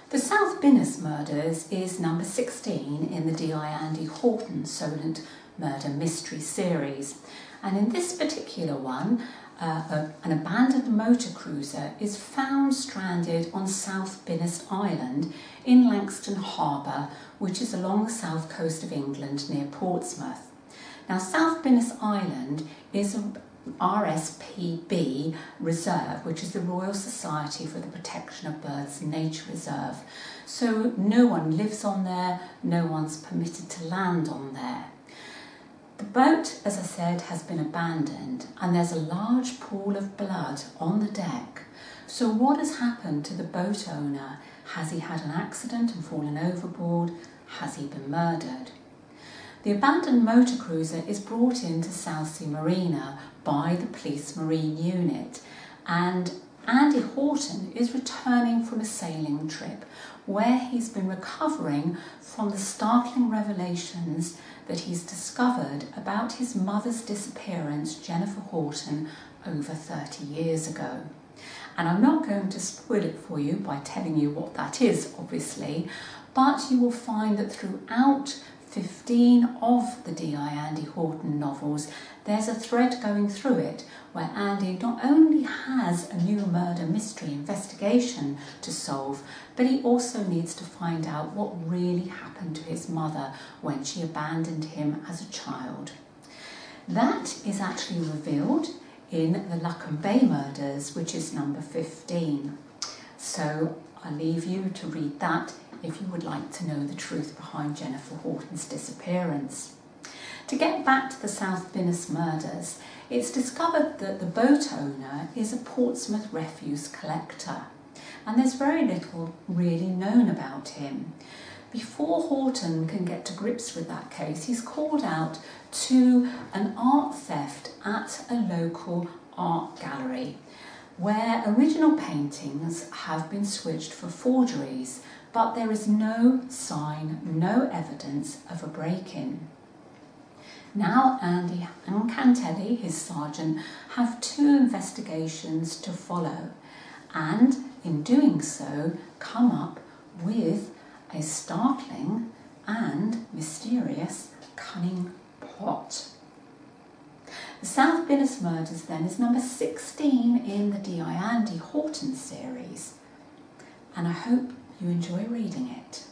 The South Binnis murders is number 16 in the D.I. Andy Horton Solent murder mystery series, and in this particular one an abandoned motor cruiser is found stranded on South Binnis Island in Langston Harbour, which is along the south coast of England near Portsmouth. Now, South Binnis Island is a RSPB reserve, which is the Royal Society for the Protection of Birds Nature Reserve. So no one lives on there, no one's permitted to land on there. The boat, as I said, has been abandoned and there's a large pool of blood on the deck. So what has happened to the boat owner? Has he had an accident and fallen overboard? Has he been murdered? The abandoned motor cruiser is brought into Southsea Marina by the police marine unit, and Andy Horton is returning from a sailing trip where he's been recovering from the startling revelations that he's discovered about his mother's disappearance, Jennifer Horton, over 30 years ago. And I'm not going to spoil it for you by telling you what that is, obviously, but you will find that throughout 15 of the D.I. Andy Horton novels, there's a thread going through it where Andy not only has a new murder mystery investigation to solve, but he also needs to find out what really happened to his mother when she abandoned him as a child. That is actually revealed in the Luckham Bay murders, which is number 15. So I'll leave you to read that if you would like to know the truth behind Jennifer Horton's disappearance. To get back to the South Binnis murders, it's discovered that the boat owner is a Portsmouth refuse collector, and there's very little really known about him. Before Horton can get to grips with that case, he's called out to an art theft at a local art gallery, where original paintings have been switched for forgeries, but there is no sign, no evidence of a break-in. Now Andy and Cantelli, his sergeant, have 2 investigations to follow, and in doing so come up with a startling and mysterious cunning plot. The South Binnis murders then is number 16 in the D.I. Andy Horton series, and I hope you enjoy reading it.